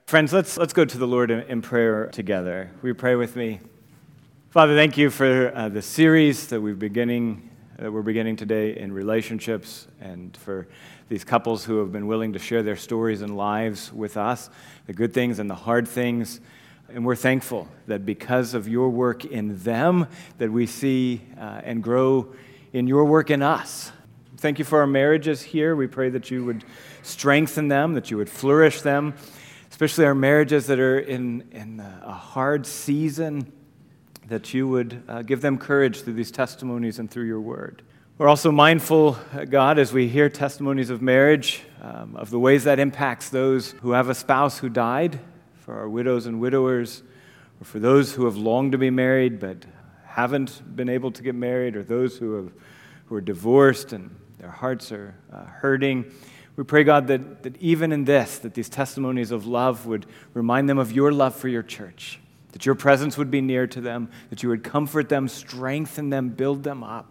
Friends, let's go to the Lord in prayer together. Will you pray with me? Father, thank you for the series that we're beginning today in relationships, and for these couples who have been willing to share their stories and lives with us, the good things and the hard things. And we're thankful that because of your work in them, that we see and grow in your work in us. Thank you for our marriages here. We pray that you would strengthen them, that you would flourish them, especially our marriages that are in a hard season, that you would give them courage through these testimonies and through your word. We're also mindful, God, as we hear testimonies of marriage, of the ways that impacts those who have a spouse who died, for our widows and widowers, or for those who have longed to be married but haven't been able to get married, or those who are divorced and their hearts are hurting. We pray, God, that even in this, that these testimonies of love would remind them of your love for your church, that your presence would be near to them, that you would comfort them, strengthen them, build them up.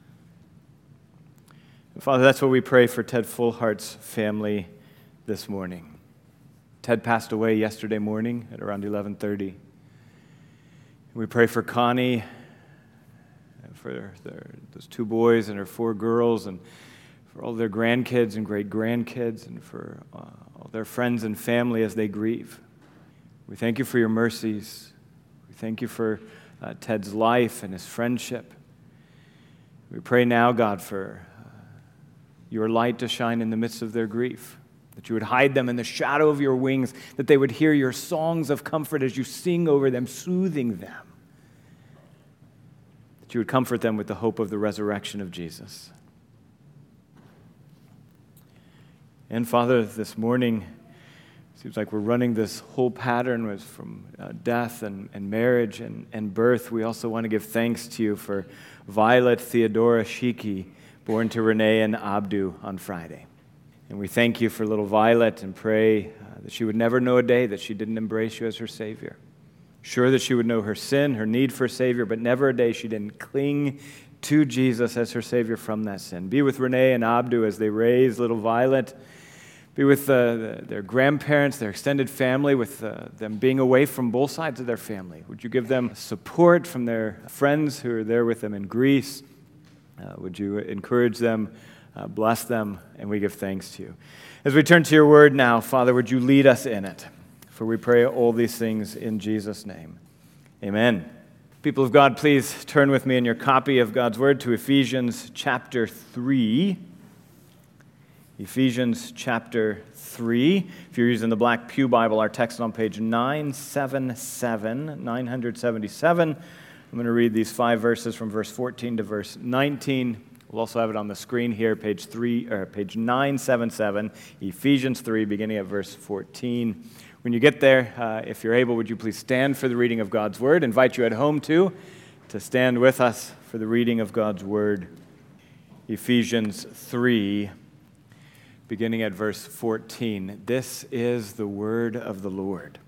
And Father, that's what we pray for Ted Fullhart's family this morning. Ted passed away yesterday morning at around 11:30. We pray for Connie, and for those two boys and her four girls, and for all their grandkids and great-grandkids, and for all their friends and family as they grieve. We thank you for your mercies. We thank you for Ted's life and his friendship. We pray now, God, for your light to shine in the midst of their grief, that you would hide them in the shadow of your wings, that they would hear your songs of comfort as you sing over them, soothing them, that you would comfort them with the hope of the resurrection of Jesus. And Father, this morning, it seems like we're running this whole pattern from death and marriage and birth. We also want to give thanks to you for Violet Theodora Shiki, born to Renee and Abdu on Friday. And we thank you for little Violet and pray that she would never know a day that she didn't embrace you as her Savior. Sure that she would know her sin, her need for a Savior, but never a day she didn't cling to Jesus as her Savior from that sin. Be with Renee and Abdu as they raise little Violet. Be with their grandparents, their extended family, with them being away from both sides of their family. Would you give them support from their friends who are there with them in Greece? Would you encourage them, bless them, and we give thanks to you. As we turn to your word now, Father, would you lead us in it? For we pray all these things in Jesus' name. Amen. People of God, please turn with me in your copy of God's word to Ephesians chapter 3. Ephesians chapter 3. If you're using the Black Pew Bible, our text is on page 977. I'm going to read these 5 verses from verse 14 to verse 19. We'll also have it on the screen here, page 977, Ephesians 3, beginning at verse 14. When you get there, if you're able, would you please stand for the reading of God's word? I invite you at home, too, to stand with us for the reading of God's word. Ephesians 3, beginning at verse 14. This is the word of the Lord.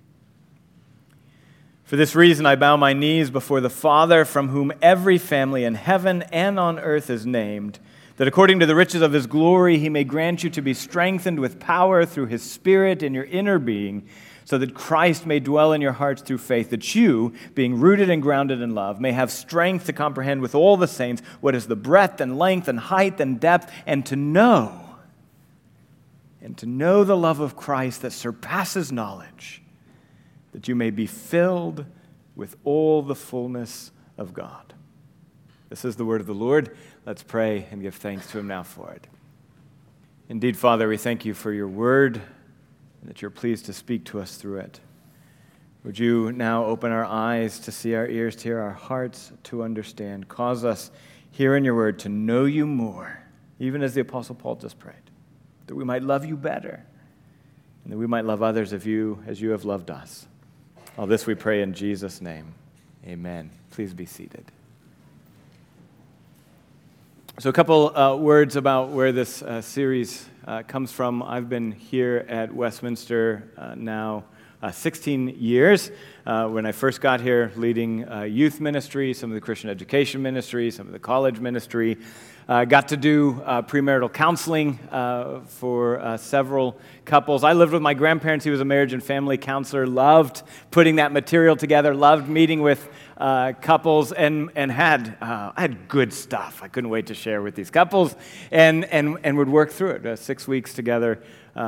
For this reason I bow my knees before the Father, from whom every family in heaven and on earth is named, that according to the riches of his glory he may grant you to be strengthened with power through his Spirit in your inner being, so that Christ may dwell in your hearts through faith, that you, being rooted and grounded in love, may have strength to comprehend with all the saints what is the breadth and length and height and depth, and to know the love of Christ that surpasses knowledge, that you may be filled with all the fullness of God. This is the word of the Lord. Let's pray and give thanks to him now for it. Indeed, Father, we thank you for your word, and that you're pleased to speak to us through it. Would you now open our eyes to see, our ears to hear, our hearts to understand. Cause us here in your word to know you more, even as the Apostle Paul just prayed, that we might love you better, and that we might love others of you as you have loved us. All this we pray in Jesus' name. Amen. Please be seated. So a couple words about where this series comes from. I've been here at Westminster now 16 years. When I first got here, leading youth ministry, some of the Christian education ministry, some of the college ministry. Got to do premarital counseling for several couples. I lived with my grandparents. He was a marriage and family counselor. Loved putting that material together. Loved meeting with couples and had I had good stuff. I couldn't wait to share with these couples and would work through it. 6 weeks together,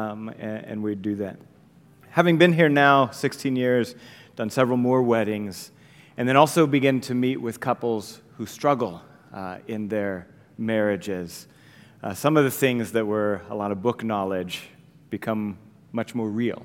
and we'd do that. Having been here now 16 years, done several more weddings, and then also begin to meet with couples who struggle in their marriages. Some of the things that were a lot of book knowledge become much more real,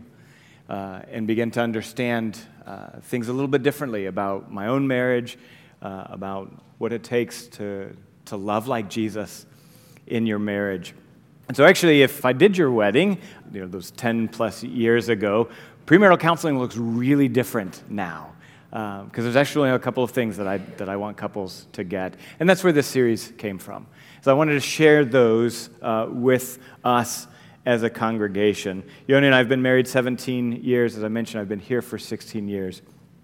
and begin to understand things a little bit differently about my own marriage, about what it takes to love like Jesus in your marriage. And so actually, if I did your wedding, those 10 plus years ago, premarital counseling looks really different now. Because there's actually a couple of things that I want couples to get. And that's where this series came from. So I wanted to share those with us as a congregation. Yoni and I have been married 17 years. As I mentioned, I've been here for 16 years.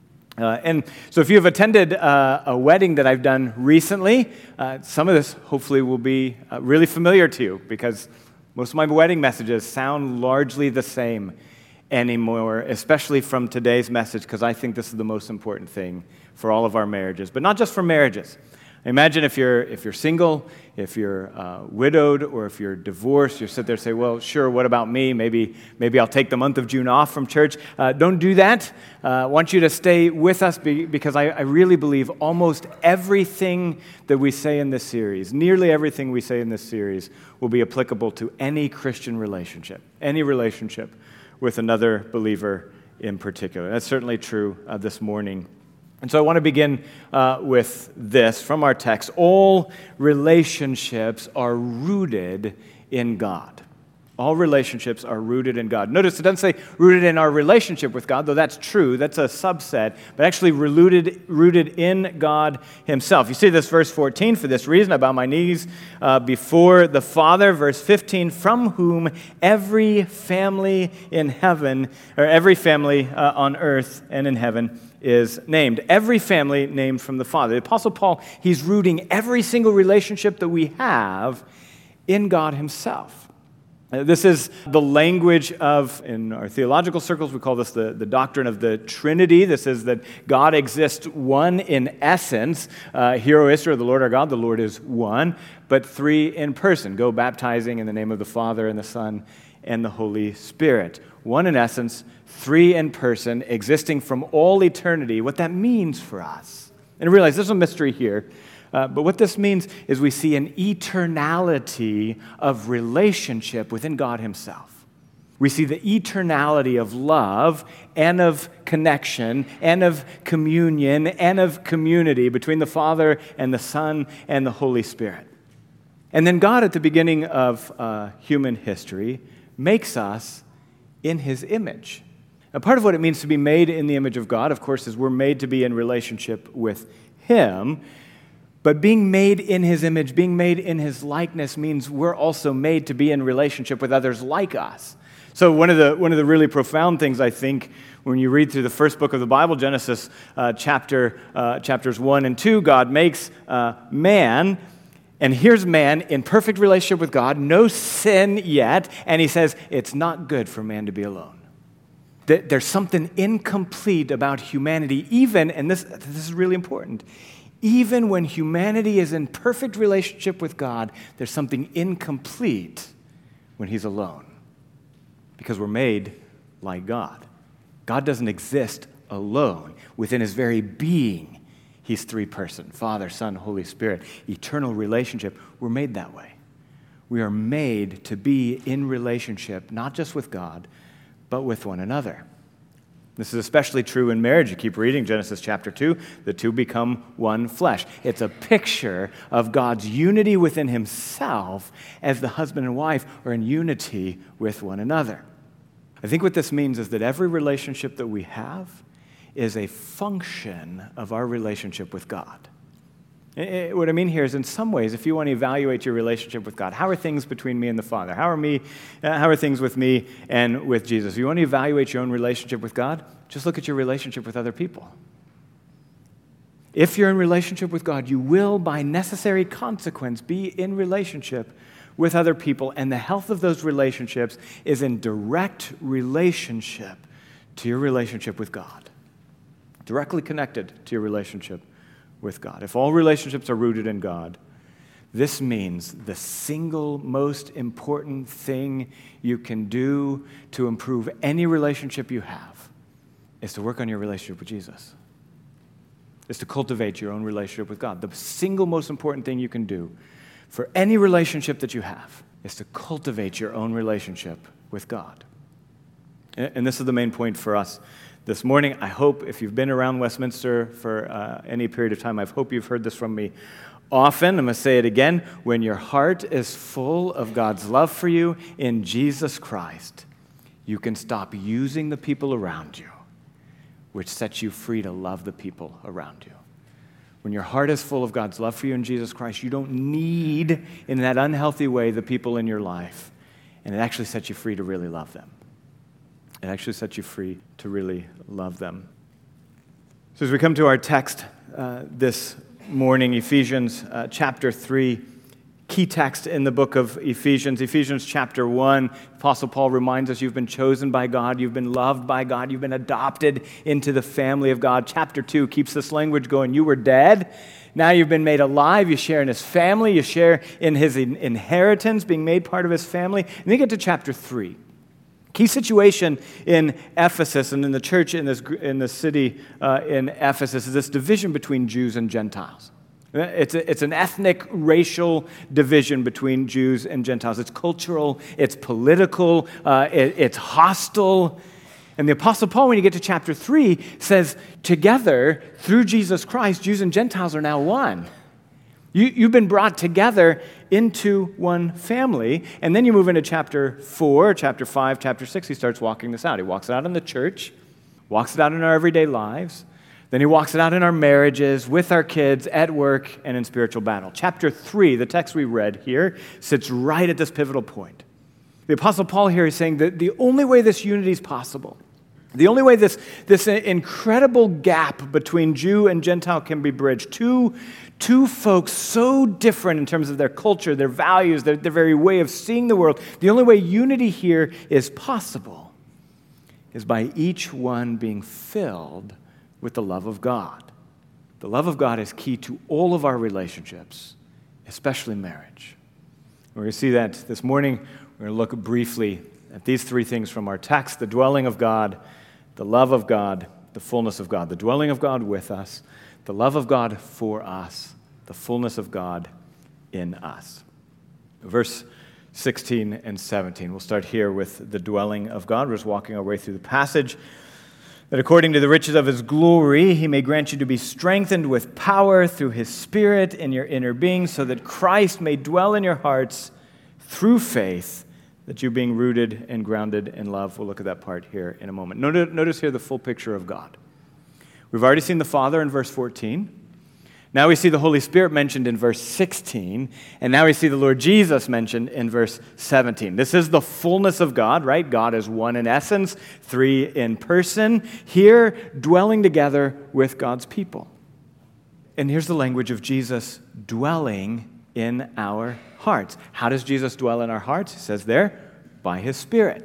And so if you've attended a wedding that I've done recently, some of this hopefully will be really familiar to you, because most of my wedding messages sound largely the same anymore, especially from today's message, because I think this is the most important thing for all of our marriages, but not just for marriages. Imagine if you're single, if you're widowed, or if you're divorced, you sit there and say, well, sure, what about me? Maybe I'll take the month of June off from church. Don't do that. I want you to stay with us because I really believe almost everything that we say in this series, nearly everything we say in this series, will be applicable to any Christian relationship, any relationship with another believer in particular. That's certainly true this morning. And so I want to begin with this from our text. All relationships are rooted in God. All relationships are rooted in God. Notice it doesn't say rooted in our relationship with God, though that's true. That's a subset, but actually rooted in God himself. You see this verse 14, for this reason I bow my knees before the Father. Verse 15, from whom every family in heaven, or every family on earth and in heaven is named. Every family named from the Father. The Apostle Paul, he's rooting every single relationship that we have in God himself. This is the language of, in our theological circles, we call this the doctrine of the Trinity. This is that God exists one in essence. Hear, O Israel, the Lord our God, the Lord is one, but three in person. Go baptizing in the name of the Father and the Son and the Holy Spirit. One in essence, three in person, existing from all eternity. What that means for us. And realize there's a mystery here. But what this means is we see an eternality of relationship within God himself. We see the eternality of love and of connection and of communion and of community between the Father and the Son and the Holy Spirit. And then God, at the beginning of human history, makes us in his image. Now, part of what it means to be made in the image of God, of course, is we're made to be in relationship with him. But being made in his image, being made in his likeness, means we're also made to be in relationship with others like us. So one of the really profound things, I think, when you read through the first book of the Bible, Genesis chapters 1 and 2, God makes man, and here's man in perfect relationship with God, no sin yet, and he says, it's not good for man to be alone. There's something incomplete about humanity, even, and this is really important, even when humanity is in perfect relationship with God, there's something incomplete when he's alone. Because we're made like God. God doesn't exist alone. Within his very being, he's three-person, Father, Son, Holy Spirit. Eternal relationship, we're made that way. We are made to be in relationship, not just with God, but with one another. This is especially true in marriage. You keep reading Genesis chapter 2, the two become one flesh. It's a picture of God's unity within himself as the husband and wife are in unity with one another. I think what this means is that every relationship that we have is a function of our relationship with God. What I mean here is, in some ways, if you want to evaluate your relationship with God, how are things between me and the Father? How are things with me and with Jesus? If you want to evaluate your own relationship with God, just look at your relationship with other people. If you're in relationship with God, you will, by necessary consequence, be in relationship with other people, and the health of those relationships is in direct relationship to your relationship with God. Directly connected to your relationship with God. If all relationships are rooted in God, this means the single most important thing you can do to improve any relationship you have is to work on your relationship with Jesus. Is to cultivate your own relationship with God. The single most important thing you can do for any relationship that you have is to cultivate your own relationship with God. And this is the main point for us this morning. I hope if you've been around Westminster for any period of time, I hope you've heard this from me often. I'm going to say it again. When your heart is full of God's love for you in Jesus Christ, you can stop using the people around you, which sets you free to love the people around you. When your heart is full of God's love for you in Jesus Christ, you don't need, in that unhealthy way, the people in your life. And it actually sets you free to really love them. It actually sets you free to really love them. So as we come to our text this morning, Ephesians chapter 3, key text in the book of Ephesians. Ephesians chapter 1, Apostle Paul reminds us you've been chosen by God, you've been loved by God, you've been adopted into the family of God. Chapter 2 keeps this language going. You were dead, now you've been made alive, you share in his family, you share in his inheritance, being made part of his family. And then you get to chapter 3. Key situation in Ephesus and in the church in this city in Ephesus is this division between Jews and Gentiles. It's an ethnic, racial division between Jews and Gentiles. It's cultural, it's political, it's hostile. And the Apostle Paul, when you get to chapter 3, says, together, through Jesus Christ, Jews and Gentiles are now one. You've been brought together into one family. And then you move into chapter 4, chapter 5, chapter 6, he starts walking this out. He walks it out in the church, walks it out in our everyday lives. Then he walks it out in our marriages, with our kids, at work, and in spiritual battle. Chapter 3, the text we read here, sits right at this pivotal point. The Apostle Paul here is saying that the only way this unity is possible, the only way this incredible gap between Jew and Gentile can be bridged, two folks so different in terms of their culture, their values, their very way of seeing the world, the only way unity here is possible is by each one being filled with the love of God. The love of God is key to all of our relationships, especially marriage. We're going to see that this morning. We're going to look briefly at these three things from our text: the dwelling of God, the love of God, the fullness of God. The dwelling of God with us, the love of God for us, the fullness of God in us. Verse 16 and 17. We'll start here with the dwelling of God. We're just walking our way through the passage. That according to the riches of his glory, he may grant you to be strengthened with power through his Spirit in your inner being, so that Christ may dwell in your hearts through faith, that you being rooted and grounded in love. We'll look at that part here in a moment. Notice here the full picture of God. We've already seen the Father in verse 14. Now we see the Holy Spirit mentioned in verse 16, and now we see the Lord Jesus mentioned in verse 17. This is the fullness of God, right? God is one in essence, three in person, here dwelling together with God's people. And here's the language of Jesus dwelling in our hearts. How does Jesus dwell in our hearts? He says there, by his Spirit.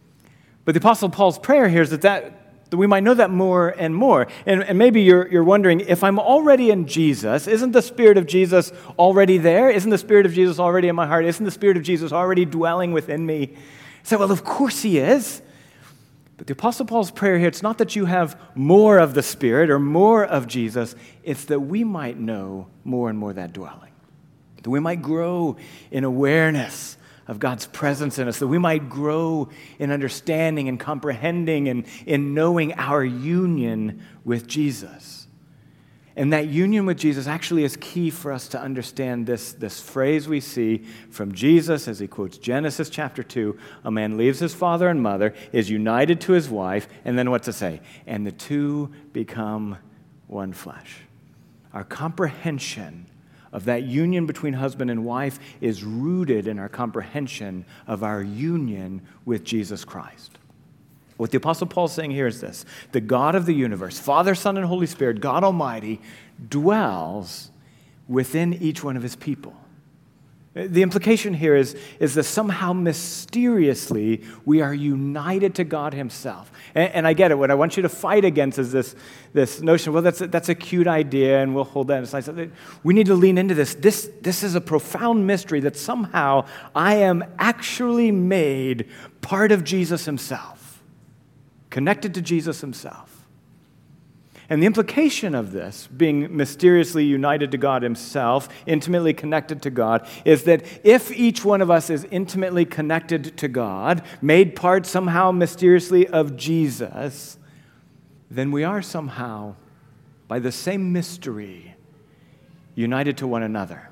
But the Apostle Paul's prayer here is that we might know that more and more. And maybe you're wondering, if I'm already in Jesus, isn't the Spirit of Jesus already there? Isn't the Spirit of Jesus already in my heart? Isn't the Spirit of Jesus already dwelling within me? You say, well, of course he is. But the Apostle Paul's prayer here, it's not that you have more of the Spirit or more of Jesus. It's that we might know more and more that dwelling. That we might grow in awareness of God's presence in us, that we might grow in understanding and comprehending and in knowing our union with Jesus. And that union with Jesus actually is key for us to understand this phrase we see from Jesus as he quotes Genesis chapter 2, a man leaves his father and mother, is united to his wife, and then what's it say? And the two become one flesh. Our comprehension of that union between husband and wife is rooted in our comprehension of our union with Jesus Christ. What the Apostle Paul is saying here is this: the God of the universe, Father, Son, and Holy Spirit, God Almighty, dwells within each one of his people. The implication here is that somehow mysteriously we are united to God himself. And I get it. What I want you to fight against is this notion, well, that's a cute idea, and we'll hold that aside. We need to lean into this. This is a profound mystery that somehow I am actually made part of Jesus himself, connected to Jesus himself. And the implication of this, being mysteriously united to God himself, intimately connected to God, is that if each one of us is intimately connected to God, made part somehow mysteriously of Jesus, then we are somehow, by the same mystery, united to one another.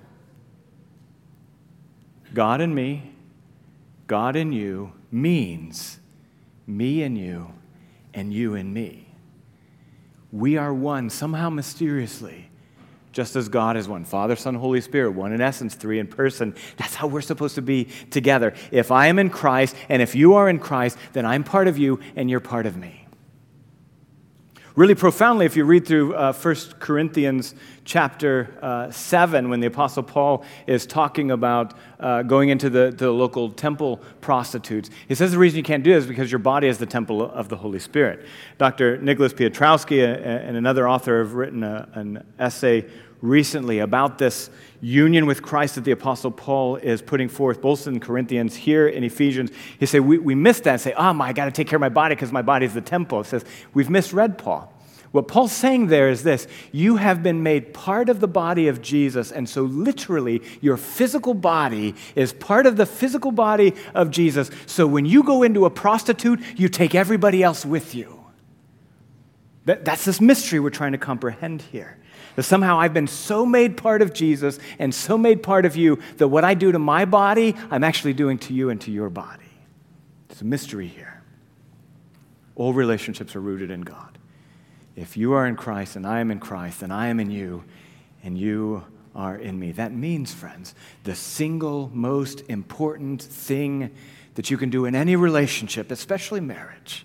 God in me, God in you, means me in you, and you in me. We are one, somehow mysteriously, just as God is one. Father, Son, Holy Spirit, one in essence, three in person. That's how we're supposed to be together. If I am in Christ, and if you are in Christ, then I'm part of you, and you're part of me. Really profoundly, if you read through 1 Corinthians chapter 7, when the Apostle Paul is talking about going into the local temple prostitutes, he says the reason you can't do this is because your body is the temple of the Holy Spirit. Dr. Nicholas Piotrowski and another author have written an essay recently about this union with Christ that the Apostle Paul is putting forth, both in Corinthians, here in Ephesians. He say we missed that and say, I got to take care of my body because my body is the temple. It says, we've misread Paul. What Paul's saying there is this: you have been made part of the body of Jesus, and so literally your physical body is part of the physical body of Jesus. So when you go into a prostitute, you take everybody else with you. That's this mystery we're trying to comprehend here. That somehow I've been so made part of Jesus and so made part of you that what I do to my body, I'm actually doing to you and to your body. There's a mystery here. All relationships are rooted in God. If you are in Christ and I am in Christ and I am in you and you are in me. That means, friends, the single most important thing that you can do in any relationship, especially marriage,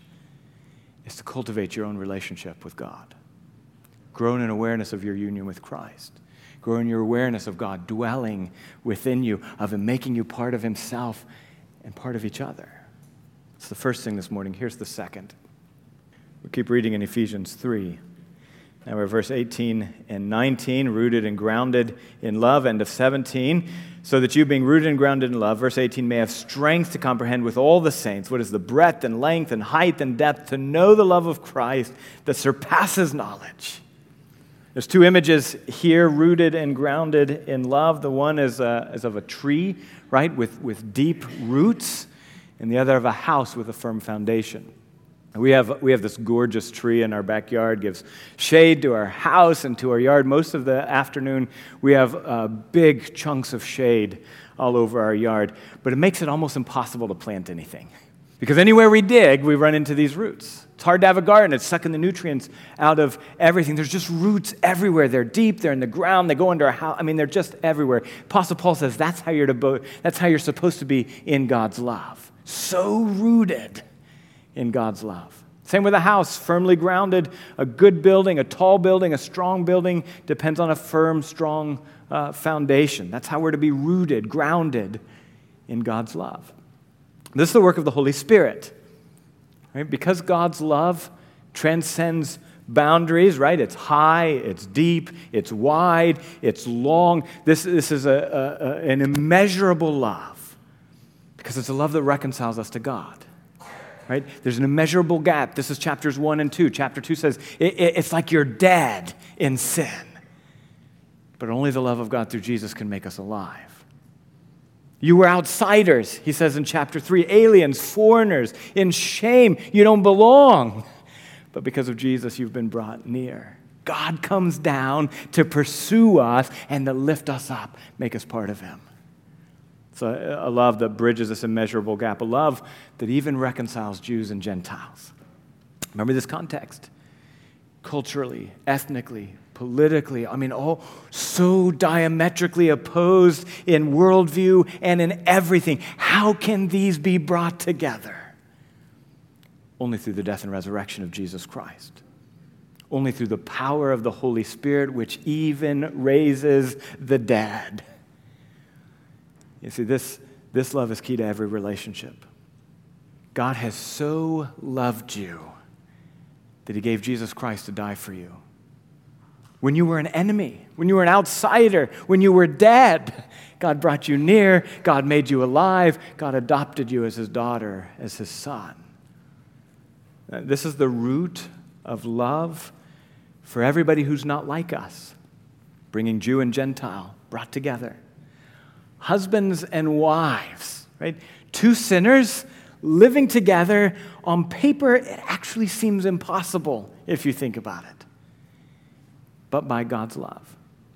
is to cultivate your own relationship with God. Grow in an awareness of your union with Christ. Grow in your awareness of God dwelling within you, of him making you part of himself and part of each other. It's the first thing this morning. Here's the second. We keep reading in Ephesians 3. Now we're verse 18 and 19, rooted and grounded in love, end of 17, so that you, being rooted and grounded in love, verse 18, may have strength to comprehend with all the saints what is the breadth and length and height and depth, to know the love of Christ that surpasses knowledge. There's two images here, rooted and grounded in love. The one is of a tree, right, with deep roots, and the other of a house with a firm foundation. We have this gorgeous tree in our backyard, gives shade to our house and to our yard. Most of the afternoon, we have big chunks of shade all over our yard, but it makes it almost impossible to plant anything. Because anywhere we dig, we run into these roots. It's hard to have a garden. It's sucking the nutrients out of everything. There's just roots everywhere. They're deep. They're in the ground. They go under a house. I mean, they're just everywhere. Apostle Paul says that's how you're supposed to be in God's love. So rooted in God's love. Same with a house, firmly grounded. A good building, a tall building, a strong building depends on a firm, strong foundation. That's how we're to be rooted, grounded in God's love. This is the work of the Holy Spirit. Right? Because God's love transcends boundaries, right? It's high, it's deep, it's wide, it's long. This is an immeasurable love because it's a love that reconciles us to God. Right? There's an immeasurable gap. This is chapters 1 and 2. Chapter 2 says it's like you're dead in sin. But only the love of God through Jesus can make us alive. You were outsiders, he says in chapter 3, aliens, foreigners, in shame. You don't belong. But because of Jesus, you've been brought near. God comes down to pursue us and to lift us up, make us part of him. It's a love that bridges this immeasurable gap, a love that even reconciles Jews and Gentiles. Remember this context. Culturally, ethnically, politically, all so diametrically opposed in worldview and in everything. How can these be brought together? Only through the death and resurrection of Jesus Christ. Only through the power of the Holy Spirit, which even raises the dead. You see, this love is key to every relationship. God has so loved you that he gave Jesus Christ to die for you. When you were an enemy, when you were an outsider, when you were dead, God brought you near, God made you alive, God adopted you as his daughter, as his son. This is the root of love for everybody who's not like us, bringing Jew and Gentile brought together. Husbands and wives, right? Two sinners living together. On paper, it actually seems impossible if you think about it. But by God's love.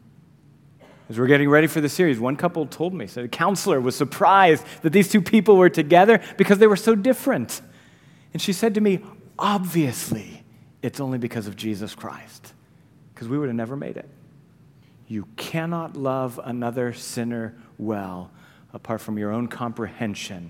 As we're getting ready for the series, one couple told me, said a counselor was surprised that these two people were together because they were so different. And she said to me, obviously, it's only because of Jesus Christ, because we would have never made it. You cannot love another sinner well apart from your own comprehension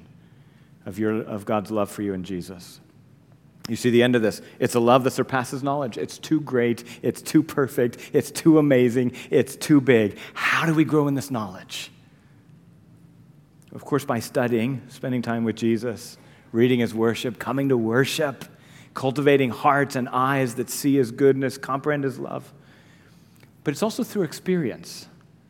of God's love for you in Jesus. You see the end of this. It's a love that surpasses knowledge. It's too great. It's too perfect. It's too amazing. It's too big. How do we grow in this knowledge? Of course, by studying, spending time with Jesus, reading his worship, coming to worship, cultivating hearts and eyes that see his goodness, comprehend his love. But it's also through experience,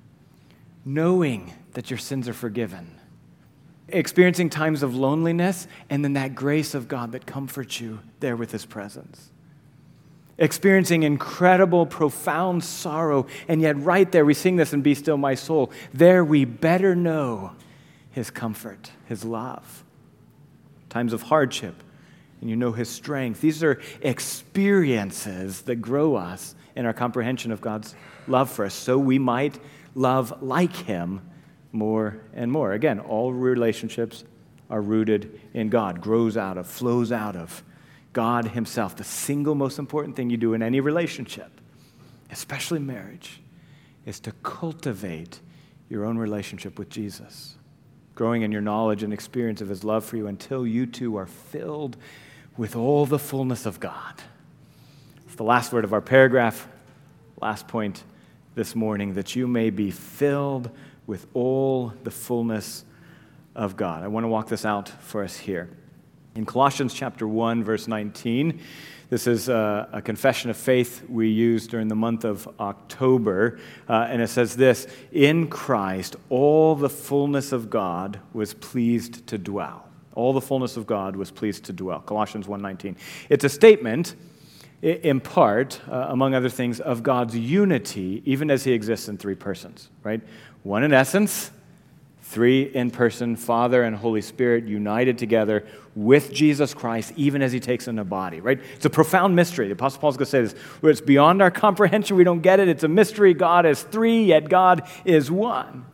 knowing that your sins are forgiven, experiencing times of loneliness, and then that grace of God that comforts you there with his presence. Experiencing incredible, profound sorrow, and yet right there, we sing this in Be Still My Soul, there we better know his comfort, his love. Times of hardship, and you know his strength. These are experiences that grow us in our comprehension of God's love for us, so we might love like him more and more. Again, all relationships are rooted in God, grows out of, flows out of God himself. The single most important thing you do in any relationship, especially marriage, is to cultivate your own relationship with Jesus, growing in your knowledge and experience of his love for you until you two are filled with all the fullness of God. It's the last word of our paragraph, last point this morning, that you may be filled with all the fullness of God. I want to walk this out for us here. In Colossians chapter 1, verse 19, this is a confession of faith we use during the month of October, and it says this: in Christ, all the fullness of God was pleased to dwell. All the fullness of God was pleased to dwell. Colossians 1:19. It's a statement, in part, among other things, of God's unity, even as he exists in three persons, right? One in essence, three in person, Father and Holy Spirit united together with Jesus Christ, even as he takes on a body, right? It's a profound mystery. The Apostle Paul's going to say this, where it's beyond our comprehension, we don't get it. It's a mystery. God is three, yet God is one.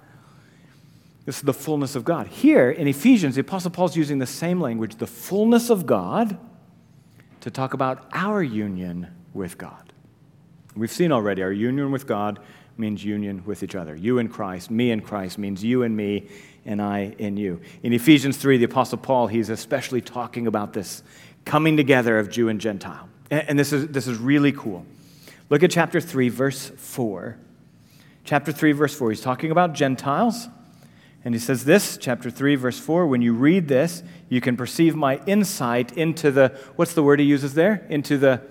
This is the fullness of God. Here in Ephesians, the Apostle Paul's using the same language, the fullness of God, to talk about our union with God. We've seen already our union with God means union with each other. You in Christ, me in Christ means you and me, and I in you. In Ephesians 3, the Apostle Paul, he's especially talking about this coming together of Jew and Gentile. And this is really cool. Look at chapter 3, verse 4. Chapter 3, verse 4, he's talking about Gentiles. And he says this, chapter 3, verse 4, when you read this, you can perceive my insight into the, what's the word he uses there? Into the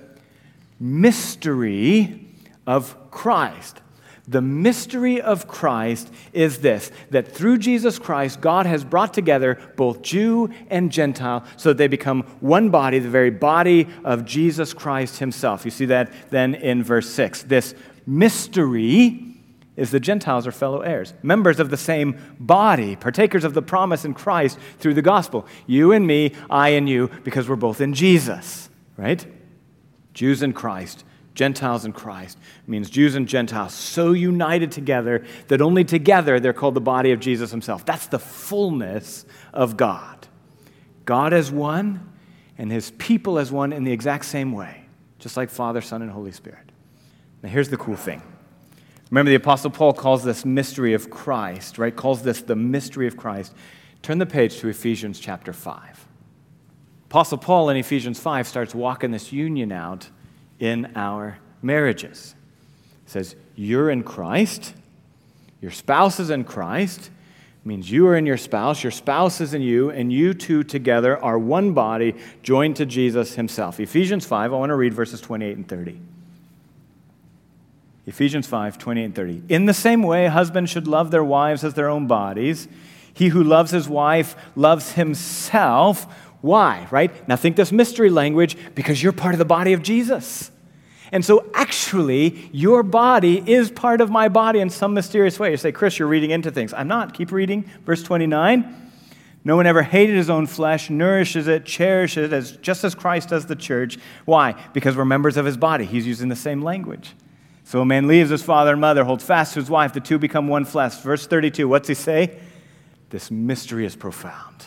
mystery of Christ. The mystery of Christ is this, that through Jesus Christ, God has brought together both Jew and Gentile so that they become one body, the very body of Jesus Christ himself. You see that then in verse 6. This mystery is the Gentiles are fellow heirs, members of the same body, partakers of the promise in Christ through the gospel. You and me, I and you, because we're both in Jesus, right? Jews in Christ, Gentiles in Christ. It means Jews and Gentiles so united together that only together they're called the body of Jesus himself. That's the fullness of God. God as one and his people as one in the exact same way, just like Father, Son, and Holy Spirit. Now here's the cool thing. Remember, the Apostle Paul calls this mystery of Christ, right? Calls this the mystery of Christ. Turn the page to Ephesians chapter 5. Apostle Paul in Ephesians 5 starts walking this union out in our marriages. He says, you're in Christ, your spouse is in Christ, means you are in your spouse is in you, and you two together are one body joined to Jesus himself. Ephesians 5, I want to read verses 28 and 30. Ephesians 5, 28 and 30. In the same way, husbands should love their wives as their own bodies. He who loves his wife loves himself. Why, right? Now think this mystery language, because you're part of the body of Jesus. And so actually, your body is part of my body in some mysterious way. You say, Chris, you're reading into things. I'm not. Keep reading. Verse 29. No one ever hated his own flesh, nourishes it, cherishes it, just as Christ does the church. Why? Because we're members of his body. He's using the same language. So a man leaves his father and mother, holds fast to his wife, the two become one flesh. Verse 32, what's he say? This mystery is profound.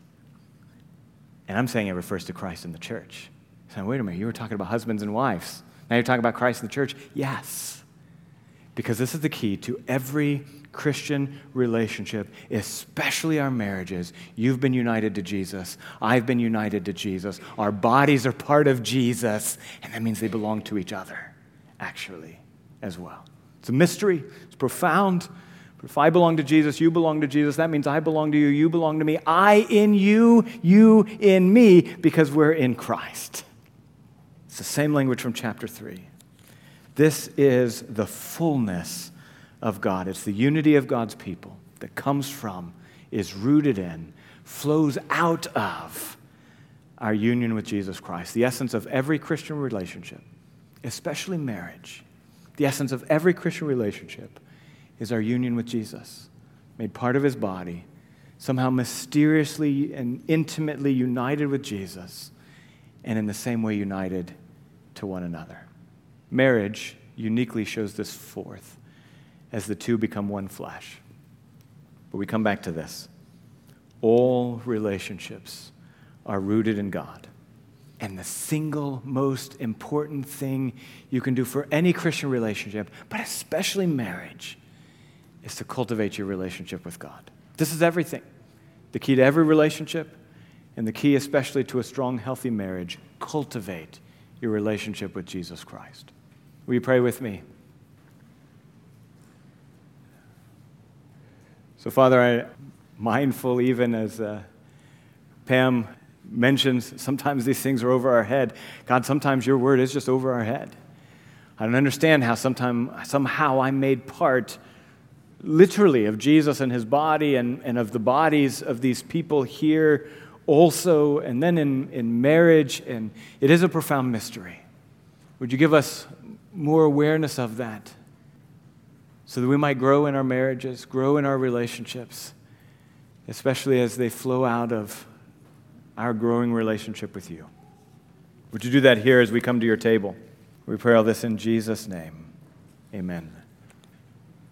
And I'm saying it refers to Christ and the church. So wait a minute, you were talking about husbands and wives. Now you're talking about Christ and the church? Yes. Because this is the key to every Christian relationship, especially our marriages. You've been united to Jesus. I've been united to Jesus. Our bodies are part of Jesus, and that means they belong to each other, actually, as well. It's a mystery. It's profound. But if I belong to Jesus, you belong to Jesus, that means I belong to you, you belong to me. I in you, you in me, because we're in Christ. It's the same language from chapter 3. This is the fullness of God. It's the unity of God's people that comes from, is rooted in, flows out of our union with Jesus Christ. The essence of every Christian relationship, especially marriage, the essence of every Christian relationship is our union with Jesus, made part of his body, somehow mysteriously and intimately united with Jesus, and in the same way united to one another. Marriage uniquely shows this forth as the two become one flesh. But we come back to this. All relationships are rooted in God. And the single most important thing you can do for any Christian relationship, but especially marriage, is to cultivate your relationship with God. This is everything. The key to every relationship, and the key especially to a strong, healthy marriage, cultivate your relationship with Jesus Christ. Will you pray with me? So, Father, I'm mindful even as Pam mentions, sometimes these things are over our head. God, sometimes your word is just over our head. I don't understand how somehow I'm made part, literally, of Jesus and his body and of the bodies of these people here also, and then in marriage, and it is a profound mystery. Would you give us more awareness of that so that we might grow in our marriages, grow in our relationships, especially as they flow out of our growing relationship with you. Would you do that here as we come to your table? We pray all this in Jesus' name. Amen.